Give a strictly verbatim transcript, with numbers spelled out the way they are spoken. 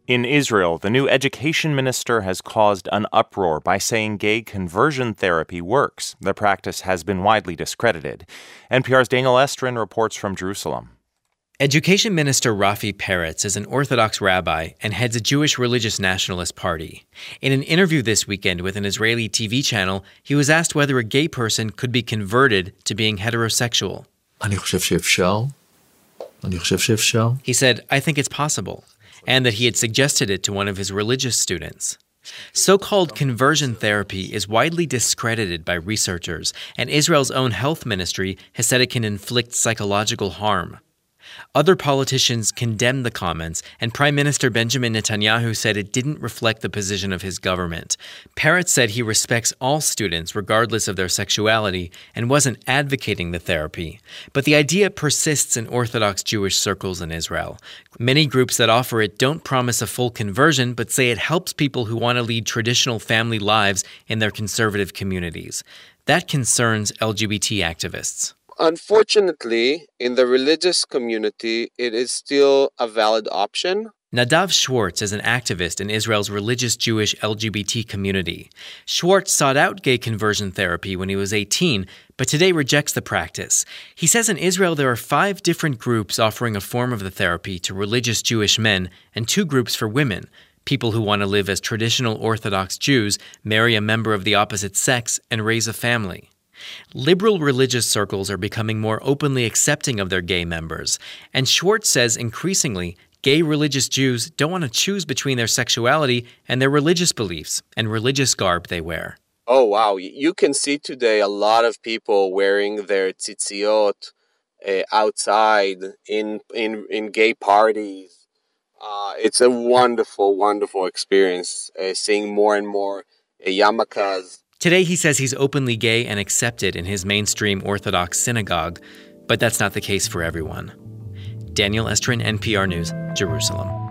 In Israel, the new education minister has caused an uproar by saying gay conversion therapy works. The practice has been widely discredited. N P R's Daniel Estrin reports from Jerusalem. Education Minister Rafi Peretz is an Orthodox rabbi and heads a Jewish religious nationalist party. In an interview this weekend with an Israeli T V channel, he was asked whether a gay person could be converted to being heterosexual. He said, I think it's possible, and that he had suggested it to one of his religious students. So-called conversion therapy is widely discredited by researchers, and Israel's own health ministry has said it can inflict psychological harm. Other politicians condemned the comments, and Prime Minister Benjamin Netanyahu said it didn't reflect the position of his government. Peretz said he respects all students regardless of their sexuality and wasn't advocating the therapy. But the idea persists in Orthodox Jewish circles in Israel. Many groups that offer it don't promise a full conversion, but say it helps people who want to lead traditional family lives in their conservative communities. That concerns L G B T activists. Unfortunately, in the religious community, it is still a valid option. Nadav Schwartz is an activist in Israel's religious Jewish L G B T community. Schwartz sought out gay conversion therapy when he was eighteen, but today rejects the practice. He says in Israel there are five different groups offering a form of the therapy to religious Jewish men and two groups for women, people who want to live as traditional Orthodox Jews, marry a member of the opposite sex, and raise a family. Liberal religious circles are becoming more openly accepting of their gay members, and Schwartz says increasingly gay religious Jews don't want to choose between their sexuality and their religious beliefs and religious garb they wear. Oh, wow. You can see today a lot of people wearing their tzitziot uh, outside in, in, in gay parties. Uh, it's a wonderful, wonderful experience uh, seeing more and more uh, yarmulkes. Today, he says he's openly gay and accepted in his mainstream Orthodox synagogue, but that's not the case for everyone. Daniel Estrin, N P R News, Jerusalem.